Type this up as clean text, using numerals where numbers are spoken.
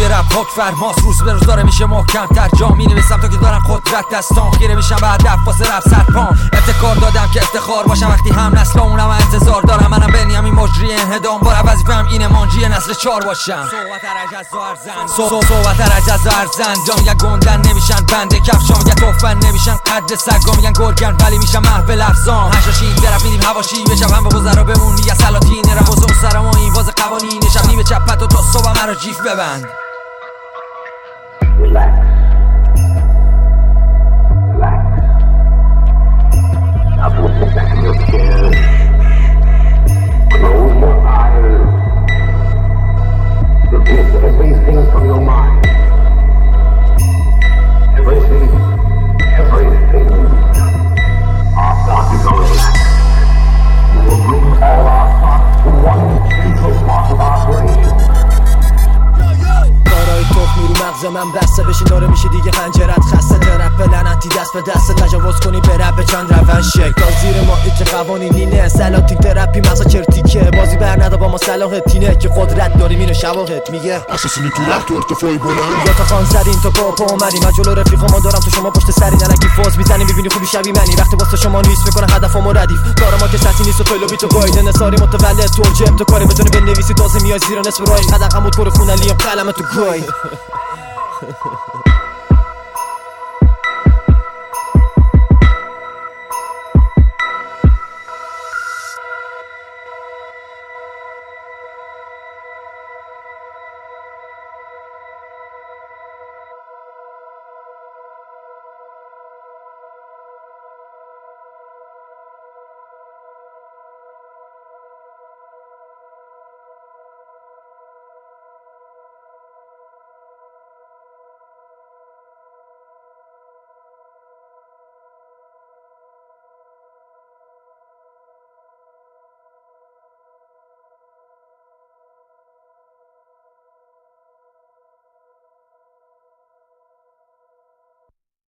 رپ حک فرماس، روز به روز داره میشه محکم تر. جا مینویسم تا که دارم قدرت دستام، خیره میشم بعد واسه رپ سرپام. افتخار دادم که افتخار باشم وقتی هم نسل اونم انتظار دارم. منم بنیامین مجری انهدام، بار وظیفه‌ام اینه منجی نسل 4 باشم. صحبت رجز و ارزن جا میگن گندن نمیشن بنده کفشا، میگن توفن نمیشن قد سگا، میگن گرگن ولی میشن محو لفظام. هشاشین درف میدیم هواشی به شب هم به وزرا بمون، میگن سلاطین رپ وزر سرم و این واز قوانین شب نیمه چپت و تا صبح مرا جیف ببند. من بسته بشین داره میشه دیگه خنجرت خسته. ترپ لعنتی دست به دست تجاوز کنی به رپ چند روش شک تا زیر ماهی که قوانینی نه. سلاطین ترپی مغزا چرتیکه، بازی بر ندا با ما صلاح تینه که قدرت داریم اینو شواهد میگه. اساسینی تو رپ تو ارتفاعی بلند یا تا خان زدین تا پا اومدیم. من جلو رفیقا ما دارم تو شما پشت سری نلکی فوز میزنیم میبینی خوبی شبیه منی. وقتی واسه شما نیست میکنه هدفمو ردیف کار ما که سطحی نیست و فلو بی تو گایدن نثاری متولد تو جب تو کاری بتونی بنویسی تازه میای زیر نصف راه قدم خمود کور خونه لیم قلم تو گوی